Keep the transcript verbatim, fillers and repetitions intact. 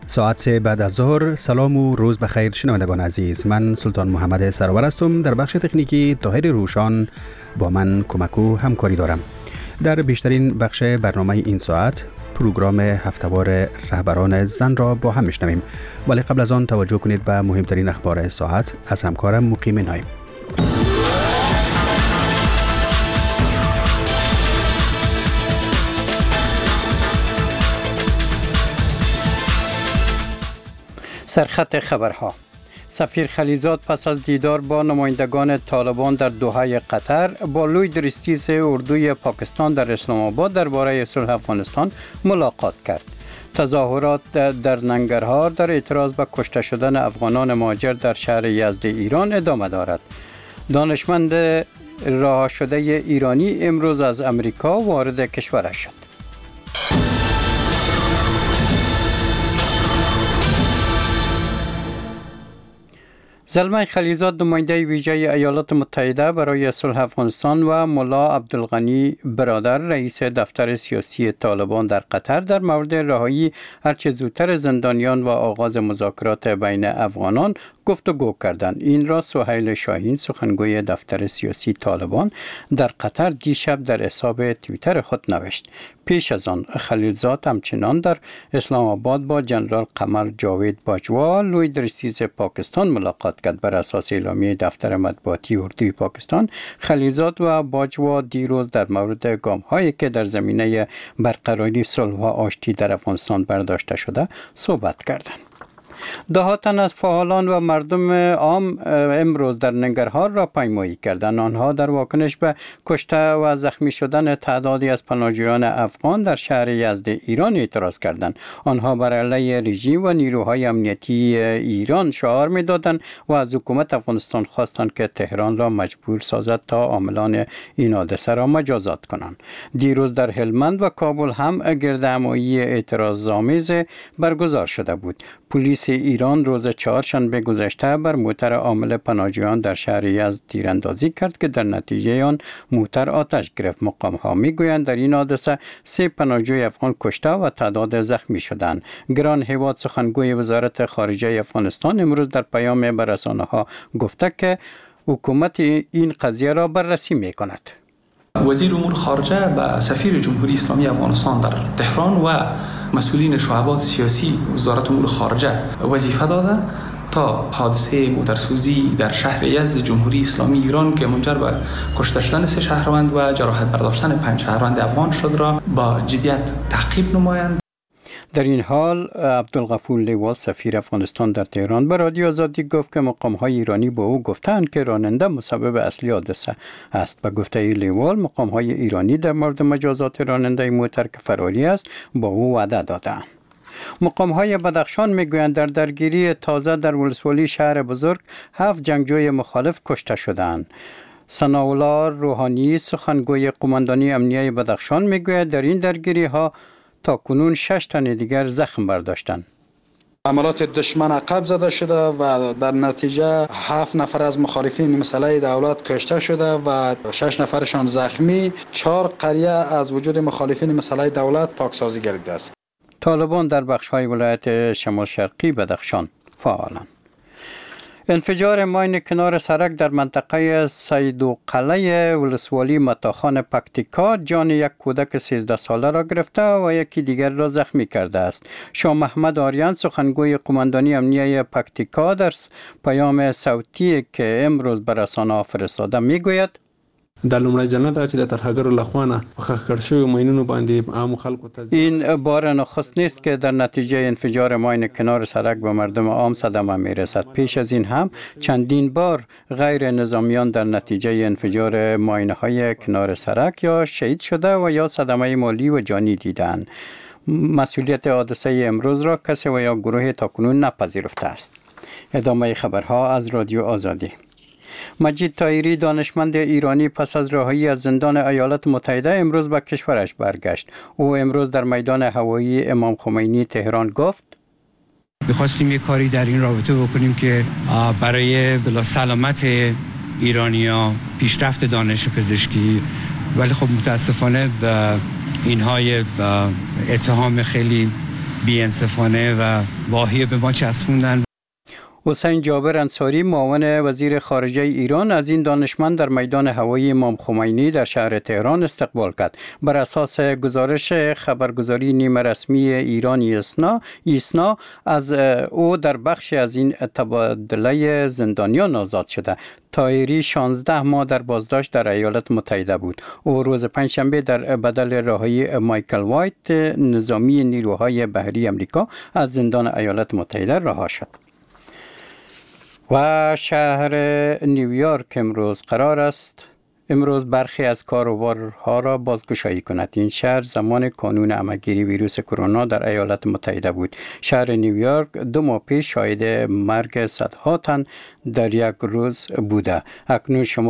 ساعت سه بعد از ظهر. سلام و روز بخیر شنوندگان عزیز. من سلطان محمد سرور هستم. در بخش تکنیکی طاهر روشان با من کمک و همکاری دارم. در بیشترین بخش برنامه این ساعت پروگرام هفته‌وار رهبران زن را با هم میشنویم، ولی قبل از آن توجه کنید به مهمترین اخبار ساعت از همکارم مقیم نایم. سرخط خبرها: سفیر خلیزاد پس از دیدار با نمایندگان طالبان در دوحه قطر با لوی درستیز اردوی پاکستان در اسلام آباد درباره صلح افغانستان ملاقات کرد. تظاهرات در ننگرهار در اعتراض به کشته شدن افغانان مهاجر در شهر یزد ایران ادامه دارد. دانشمند رها شده ایرانی امروز از امریکا وارد کشورش شد. زلمه خلیزاد نماینده ویژه ایالات متحده برای صلح افغانستان و ملا عبدالغنی برادر رئیس دفتر سیاسی طالبان در قطر در مورد رهایی هرچه زودتر زندانیان و آغاز مذاکرات بین افغانان گفتگو کردند. این را سهیل شاهین سخنگوی دفتر سیاسی طالبان در قطر دیشب در حساب توییتر خود نوشت. پیش از آن خلیلزاد همچنان در اسلام آباد با جنرال قمر جاوید باجوا لوی درستیز پاکستان ملاقات کرد. بر اساس اعلامیه دفتر مطبوعاتی اردوی پاکستان، خلیلزاد و باجوا دیروز در مورد گام‌هایی که در زمینه برقراری صلح و آشتی در افغانستان برداشته شده صحبت کردند. ده تن از فعالان و مردم عام امروز در ننگرهار را پیمایی کردند. آنها در واکنش به کشته و زخمی شدن تعدادی از پناهجویان افغان در شهر یزد ایران اعتراض کردند. آنها بر علیه رژیم و نیروهای امنیتی ایران شعار می‌دادند و از حکومت افغانستان خواستند که تهران را مجبور سازد تا عاملان این حادثه را مجازات کنند. دیروز در هلمند و کابل هم گردهمایی اعتراض‌آمیز برگزار شده بود. پلیس ایران روز چهارشنبه گذشته بر موتر حامل پناهجویان در شهر یزد تیراندازی کرد که در نتیجه آن موتر آتش گرفت. مقام‌ها می‌گویند در این حادثه سه پناهجوی افغان کشته و تعداد زخمی شدند. گران هیواد سخنگوی وزارت خارجه افغانستان امروز در پیام به رسانه‌ها گفته که حکومت این قضیه را بررسی می‌کند. وزیر امور خارجه به سفیر جمهوری اسلامی افغانستان در تهران و مسئولین شعبات سیاسی وزارت امور خارجه وظیفه داده تا حادثه موترسوزی در شهر یزد جمهوری اسلامی ایران که منجر به کشته شدن سه شهروند و جراحت برداشتن پنج شهروند افغان شد را با جدیت تعقیب نمایند. در این حال عبدالغفور لیوال سفیر افغانستان در تهران به رادیو آزادی گفت که مقام‌های ایرانی با او گفتند که راننده مسبب اصلی حادثه است. به گفته لیوال مقام‌های ایرانی در مورد مجازات راننده موتر که فراری است با او وعده دادند. مقام‌های بدخشان میگویند در درگیری تازه در ولسوالی شهر بزرگ هفت جنگجوی مخالف کشته شدند. ثناءالله روحانی سخنگوی قماندانی امنیه بدخشان میگوید در این درگیری ها تا کنون شش تن دیگر زخم برداشتند. عملات دشمن عقب زده شده و در نتیجه هفت نفر از مخالفین مسئله دولت کشته شده و شش نفرشان زخمی. چهار قریه از وجود مخالفین مسئله دولت پاکسازی گردیده است. طالبان در بخش‌های ولایت شمال شرقی بدخشان فعالند. انفجار ماین کنار سرک در منطقه سیدوقله ولسوالی متاخان پکتیکا جان یک کودک سیزده ساله را گرفته و یکی دیگر را زخمی کرده است. شاه محمد آریان سخنگوی قماندانی امنیه پکتیکا در پیام صوتی که امروز به رسانه‌ها فرستاده میگوید د لومړی جنت چې د ترهګرو لخوانه په کړ شوی ماینونو باندې عام خلکو ته این بار نخست نیست که در نتیجه انفجار ماین کنار سرک به مردم عام صدمه میرسد. پیش از این هم چندین بار غیر نظامیان در نتیجه انفجار ماین‌های کنار سرک یا شهید شده و یا صدمه مالی و جانی دیدند. مسئولیت حادثه امروز را کسی و یا گروه تاکنون نپذیرفته است. ادامه خبرها از رادیو آزادی. مجید طاهری دانشمند ایرانی پس از رهایی از زندان ایالات متحده امروز به کشورش برگشت. او امروز در میدان هوایی امام خمینی تهران گفت می‌خواستیم یک کاری در این رابطه بکنیم که برای بلا سلامت ایرانی‌ها پیشرفت دانش پزشکی، ولی خب متاسفانه اینها اتهام خیلی بی‌انصافانه و واهی به ما چسبوندن. حسین جابر انصاری معاون وزیر خارجه ایران از این دانشمند در میدان هوایی امام خمینی در شهر تهران استقبال کرد. بر اساس گزارش خبرگزاری نیمه رسمی ایران ایسنا ایسنا از او در بخش از این تبادله زندانیان آزاد شده. طاهری شانزده ماه در بازداشت در ایالات متحده بود. او روز پنجشنبه در بدل رهایی مایکل وایت نظامی نیروهای بحری آمریکا از زندان ایالات متحده رها شد. و شهر نیویورک امروز قرار است امروز برخی از کاروبارها را بازگشایی کند. این شهر زمان کانون همه‌گیری ویروس کرونا در ایالات متحده بود. شهر نیویورک دو ماه پیش شاهد مرگ صدها تن در یک روز بوده. اکنون شما